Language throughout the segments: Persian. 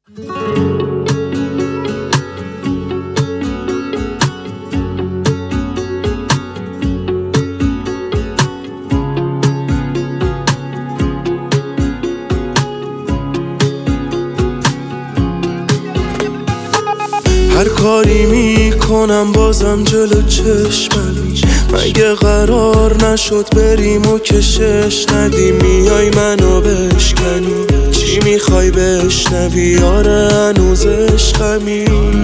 هر کاری میکنم بازم جلو چشممی، مگه قرار نشد بریم و کشش ندی؟ میای منو بشکنی، چی میخوای بشنوی؟ آره هنوز عشقمی.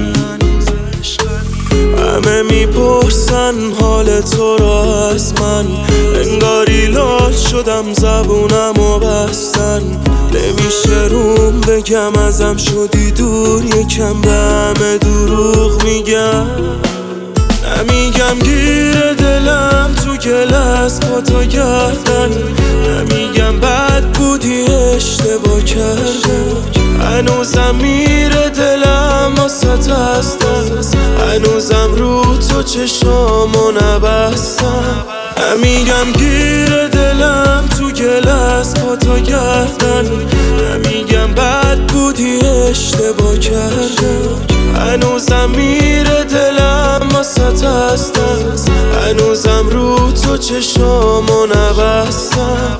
همه میپرسن حال تو را از من، انگاری لال شدم زبونمو بستن. نمیشه روم بگم ازم شدی دور، یکم به همه دروغ میگم. نمیگم گیر دلم تو گل از پا تا گردن، نمیگم بد بودی اشتباه کردم. هنوزم میره دلم واسه از دست، هنوزم رو تو چشامو نبستم. نمیگم گیر دلم تو گل از پا تا گردن، نمیگم بد بودی اشتباه کردم. هنوزم میره دلم واسه از دست، هنوزم رو تو چشامو نبستم.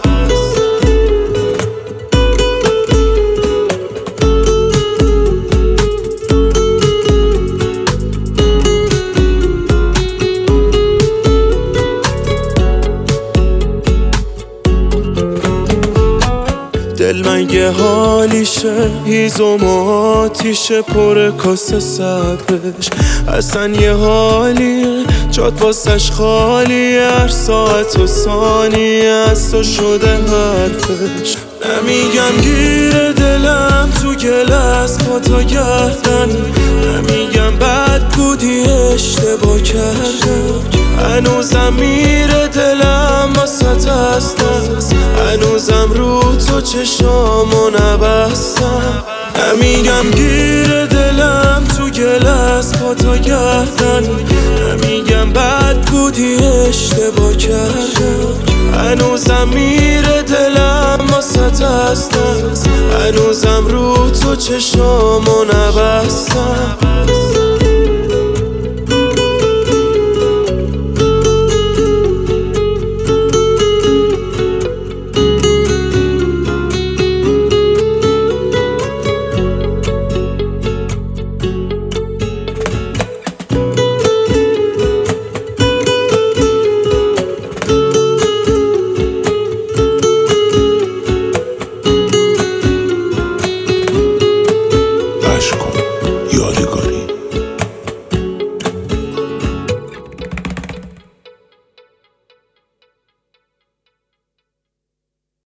دل مگه حالیشه هیزم و آتیشه، پر کاسه صبرش اصلا یه حالیه، جات واسش خالیه، هر ساعت و ثانیه از تو شده حرفش. نمیگم گیر دلم تو گل از پا تا گردن، نمیگم بد بودی اشتباه کردم. هنوزم میره دلم واسه از دست، هنوزم رو تو چشامو نبستم. نمیگم گیر دلم تو گل از پا تا گردن، نمیگم بد بودی اشتباه کردم. هنوزم میره دلم واسه از دست، هنوزم رو تو چشامو نبستم.